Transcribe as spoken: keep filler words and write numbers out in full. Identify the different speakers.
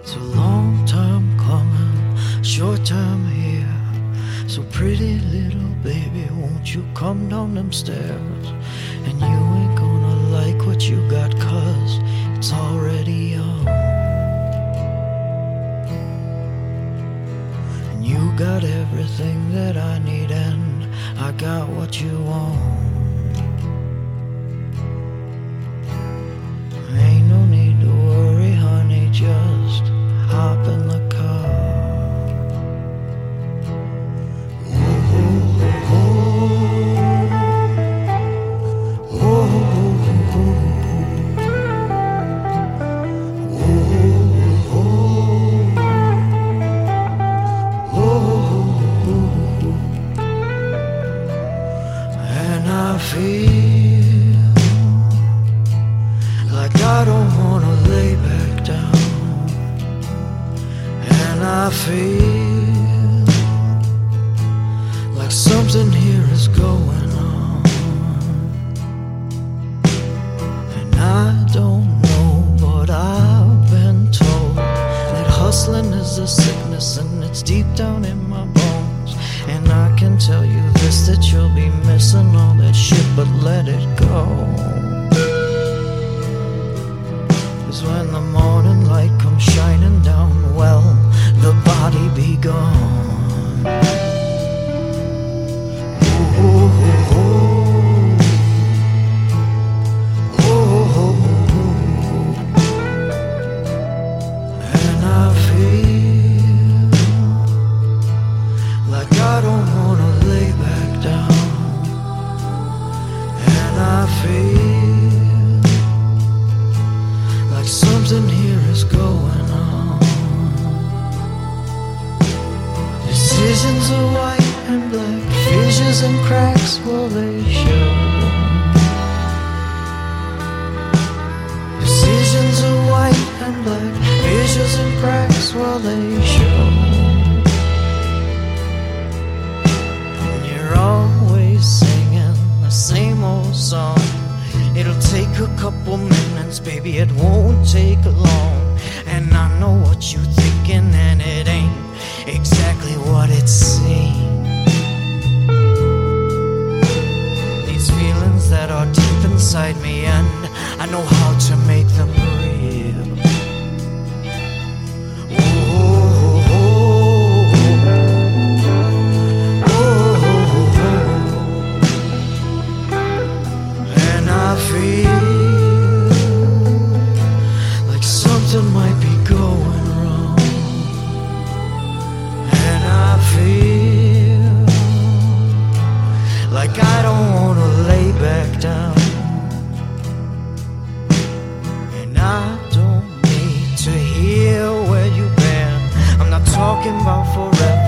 Speaker 1: It's a long time coming, short time here. So pretty little baby, won't you come down them stairs? And you ain't gonna like what you got, cause it's already young. And you got everything that I need, and I got what you want. Ain't no need to worry, honey, just hop in the car. Ooh, ooh, ooh, ooh, ooh, ooh, ooh, ooh. And I feel like I don't wanna lay back down. And I feel like something here is going on. And I don't know, but I've been told that hustling is a sickness and it's deep down in my bones. And I can tell you this, that you'll be missing all that shit, but let it go. Cause when the morning light comes shining down, well, the body be gone. Ooh, ooh, ooh, ooh, ooh. And I feel like I don't wanna lay back down. And I feel like something here is going on. Decisions are white and black, fissures and cracks, well they show. Decisions are white and black, fissures and cracks, well they show. And you're always singing the same old song. It'll take a couple minutes, baby, it won't take long. And I know what you're thinking, and it ain't exactly what it seems. These feelings that are deep inside me, and I know how to make them real. Ooh, ooh, ooh. And I feel like something might be going wrong. And I feel like I don't wanna lay back down. And I don't need to hear where you've been. I'm not talking about forever.